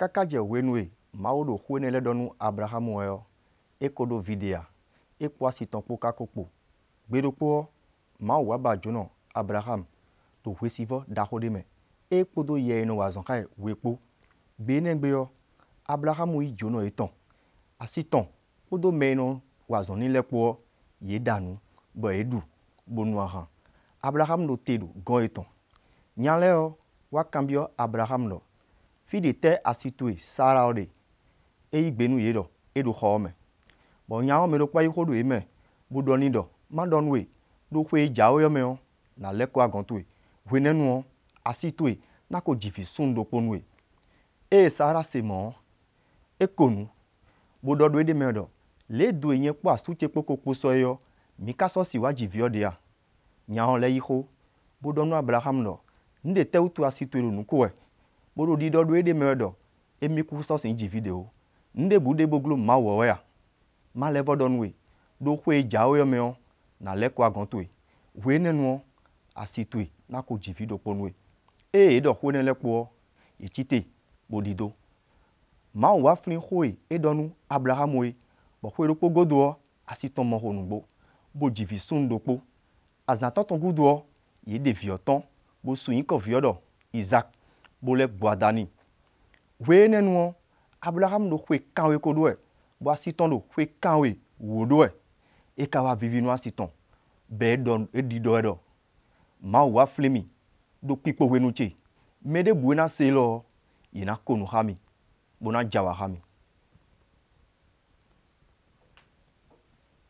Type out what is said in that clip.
kaka je wenue mawo do huene le donu Abrahamu yo ekodo videa ekpo asiton kpo kakokpo gbedokpo mawo waba jono Abraham to hwesivo dahodeme ekpodo ye no wazon kai wekpo benegbe yo Abrahamu i jono eton asiton odo meno wazon ni lekpo ye danu bo edu bonu ahan Abraham do tedo gon eton nyale yo wakambio Abraham lo fide te asitue Sarah ode eigbenu yedo edo khome bo nyawo me do pa ihodo eme bodo ni do madonwe do hwe jawo yo me na leko agontue hwenenu asitue nako jifi sundo ponwe Sarah semo ekonu bodo do ede medo le do yen po asuche pokokpo so yo mika so si wajivi odia nyawo le iho bodo no Abraham lo nde te utu asitue lo nukowe bodo di do ede medo emiku so sin jivi de o nde bude boglo mawo ya ma levo donwe do hwe jawo yo me na leko agontue hwenenu asitue nako jivi do ponwe edo hwene lekpo ichite bodido ma wa flin hwe edonu Abraham we bo hwe ro pogodo asiton mo honugbo bo jivi sundo po azna tonton gudo ye de vioton bo suyin ko viodo Isaac bo le gboadani hwenenu Abraham do hwe kanwe kodo bo asiton do hwe kanwe wodo ekawa vivinu asiton be don edido edo ma wa flemi do pipo wenuche mede buena selo yina konu hami bona jawa hami